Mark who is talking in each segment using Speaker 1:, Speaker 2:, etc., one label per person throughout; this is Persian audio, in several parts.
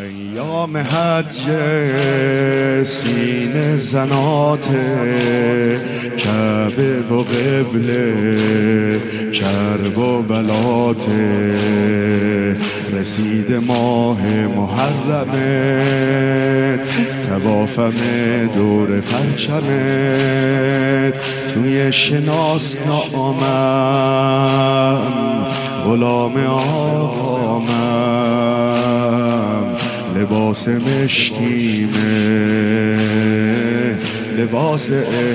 Speaker 1: ایام حج سینه زنات کعبه و قبله کرب و بلات رسید ماه محرمت توافم دور پرچمت توی شناس نامم غلام آقامم لباس مشکیمه لباس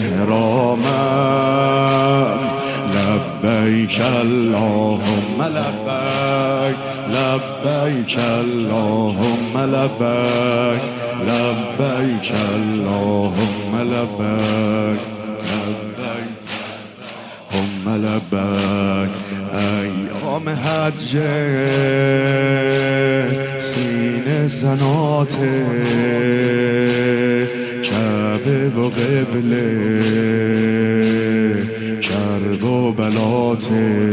Speaker 1: احرامم لبیک اللهم لبیک لبیک اللهم لبیک لبیک اللهم لبیک لبیک اللهم لبیک ایام حج سینه زنات کعبه و قبله کرب و بلات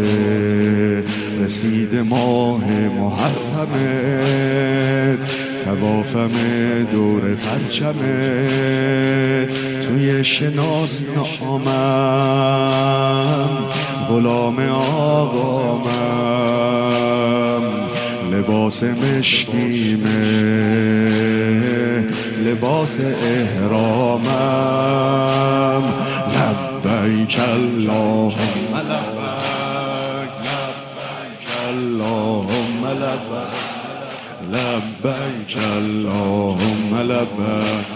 Speaker 1: رسید ماه محرمت توافم دور پرچمت توی شناس نامم غلام آقامم لباس مشکیمه لباس احرامم لبیک اللهم لبیک لبیک اللهم لبیک لبیک اللهم لبیک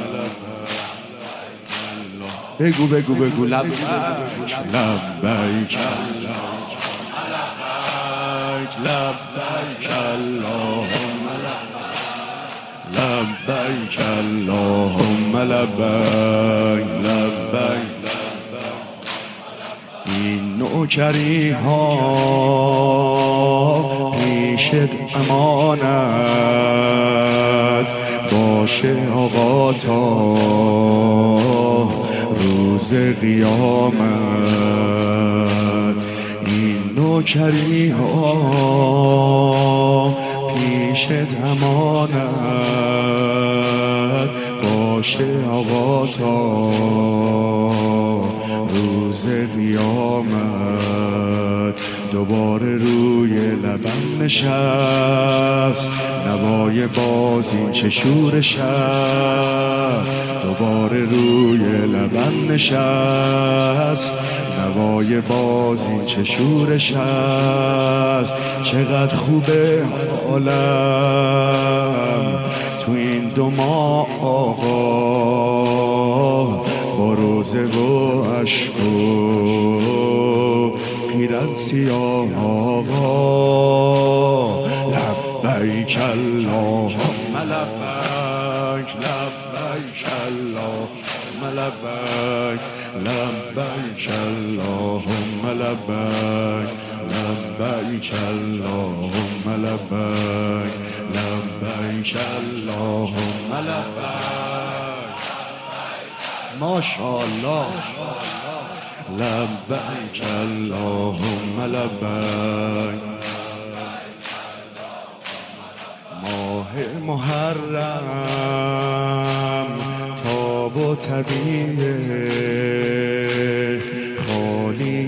Speaker 1: بگو بگو بگو لبیک لبیک لبیک اللهم لبیک اللهم لبیک لبیک این نوکری ها پیشت امانت باشه آقا تا روز قیامت این نوکری ها پیشت امانت باشه آقا تا روز قیامت دوباره روی لبم نشست نوای باز این چه شورش است دوباره روی لبم نشست نوای باز این چه شورش است چقدر خوبه حالم تو این دو ماه آقا با روزه و عشق و پیرن سیاه آقا لبیک اللهم لبیک لبیک اللهم لبیک لبیک اللهم لبیک لبیک اللهم لبیک لبیک اللهم لبیک ماشاءالله لبیک اللهم لبیک ماه محرم تاب و طبیعه خالی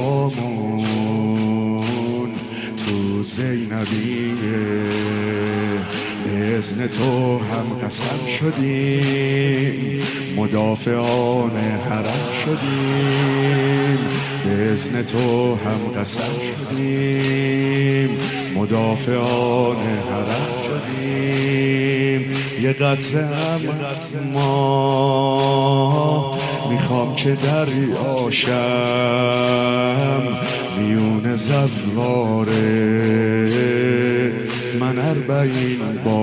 Speaker 1: جامون تو زینبیه به اذن تو هم قسم شدیم مدافعان حرم شدیم به اذن تو هم قسم شدیم مدافعان حرم شدیم یه قطره هم ما میخوام که دریاشم میون زواره من اربعین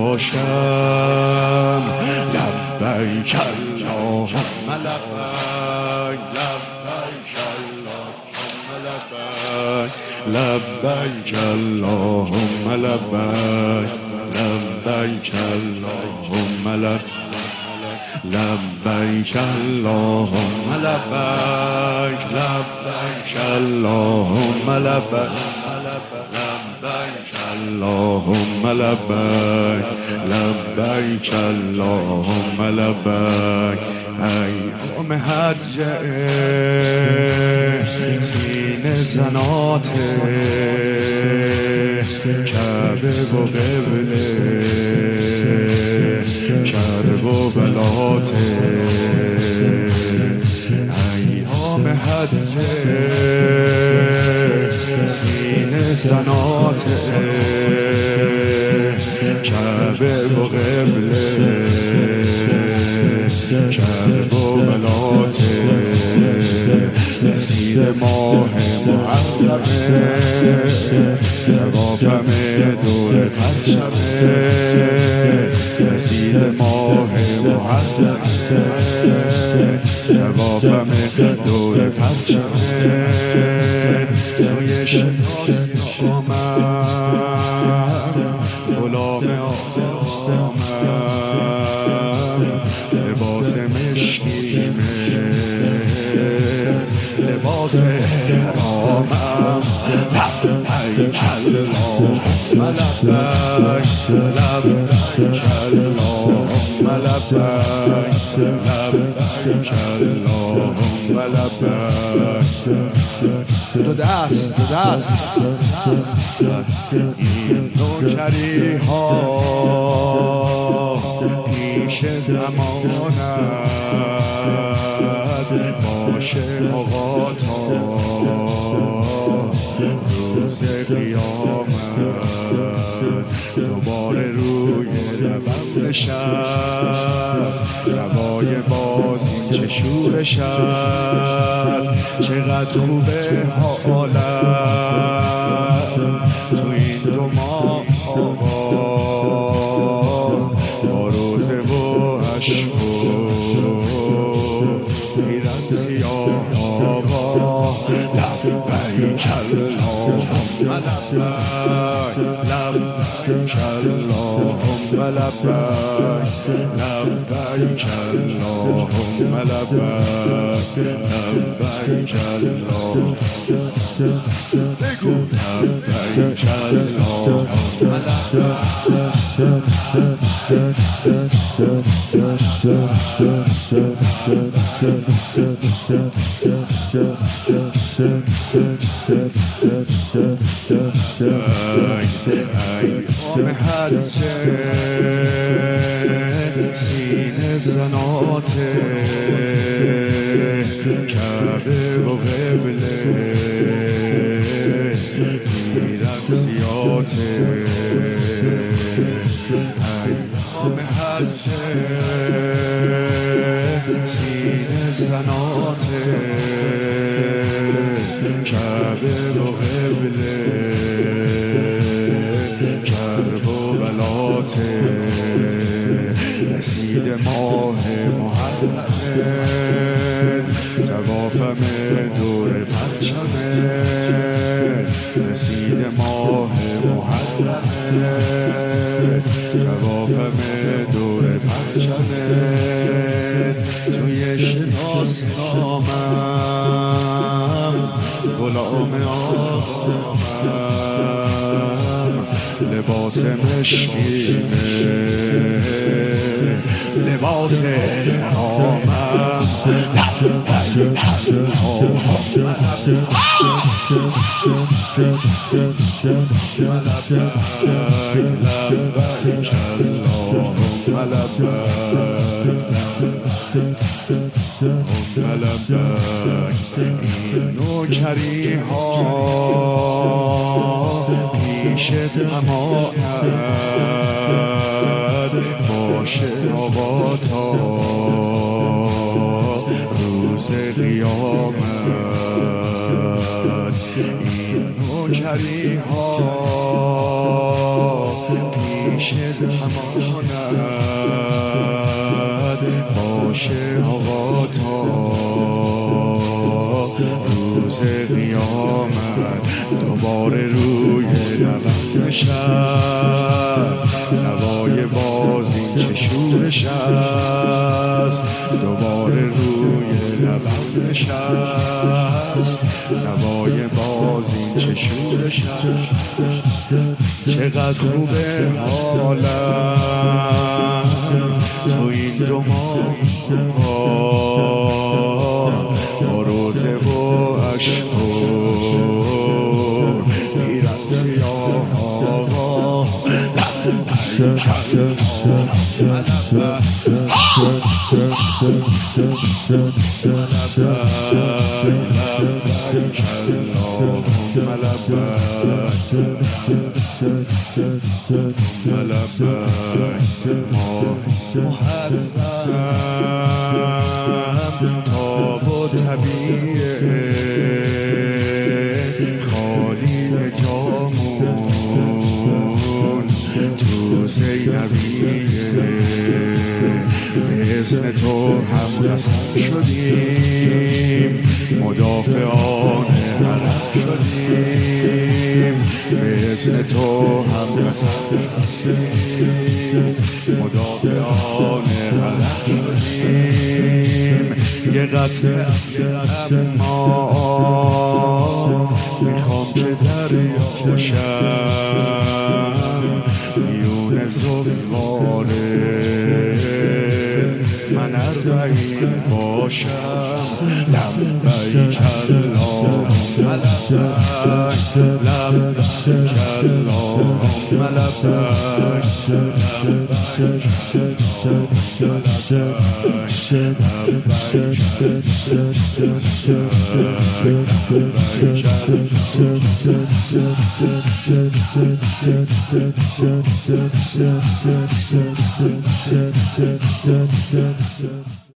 Speaker 1: باشم لبیک اللهم لبیک لبیک اللهم لبیک لبیک اللهم لبیک لبیک اللهم لبیک لبیک اللهم لبیک لبیک اللهم لبیک لبیک اللهم لبیک لبیک لبیک اللهم لبیک. ایام حجه سینه زنات کعبه و قبله کرب و بلات. ایام حجه سینه زنات کعبه و قبله کرب و بلات. رسید ماه محرمه توافم دور پرچمه. رسید ماه محرمه توافم دور پرچمه. توی شناسی آمم غلام آمم لباس مشکیمه لباس حرامم. لبیک اللهم لبیک لبیک اللهم لبیک لبیک اللهم لبیک. دو دست دو دست. این نوکری ها پیش امانت باشه آقا تا روز قیامت. دوباره روی لبم نشست روای باز این چه شورش است. چقدر خوبه حالت تو این دو ماه آقا با روزه و عشق و پیرن سیاه آقا. لبیک اللهم لبیک لبیک اللهم لبیک لبیک اللهم لبیک لبیک اللهم بگو لبیک اللهم ایام حجه سینه زنات کعبه و قبله پیرن زیات. ایام حجه سینه زنات کعبه و قبله کرب و بلات. رسید ماه محرمه توافم دور پرچمه. رسید ماه محرمه توافم دور پرچمه. توی شناسنامم غلام آقامم لباس مشکیمه لباس حرامم. لبیک اللهم لبیک اللهم لبیک. این نوکری ها پیشت امانت باشه آقا تا روز قیامت. این نوکری ها پیشت امانت باشه آقا تا روز قیامت. دوباره روی لبم نشست نوای باز این چه شورش است. دوباره روی لبم نشست نوای باز این چه شورش است. چقدر خوبه حالم تو این دو ماه روزه و اشهر میرن سیاه آقا محرم تاب و طبیعه خالی جامون تو زینبیه بإذن تو هم قسم شدیم مدافعان حرم شدیم بإذن تو هم قسم شدیم مدافعان حرم شدیم یه قطعه اما میخوام که دریاشم میون زفاره من اربعین باشم لبیک اللهم لبیک لبیک اللهم لبیک